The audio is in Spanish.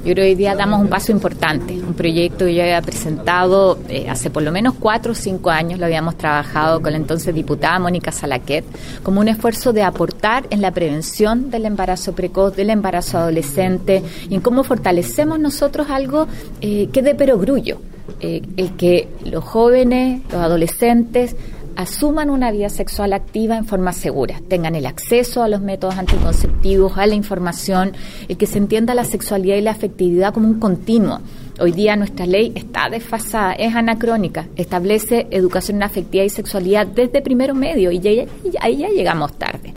Yo creo que hoy día damos un paso importante, un proyecto que yo había presentado hace por lo menos 4 o 5 años, lo habíamos trabajado con la entonces diputada Mónica Salaquet, como un esfuerzo de aportar en la prevención del embarazo precoz, del embarazo adolescente, y en cómo fortalecemos nosotros algo que dé perogrullo, el que los jóvenes, los adolescentes, asuman una vida sexual activa en forma segura, tengan el acceso a los métodos anticonceptivos, a la información, el que se entienda la sexualidad y la afectividad como un continuo. Hoy día nuestra ley está desfasada, es anacrónica, establece educación en afectividad y sexualidad desde primero medio y ahí ya llegamos tarde.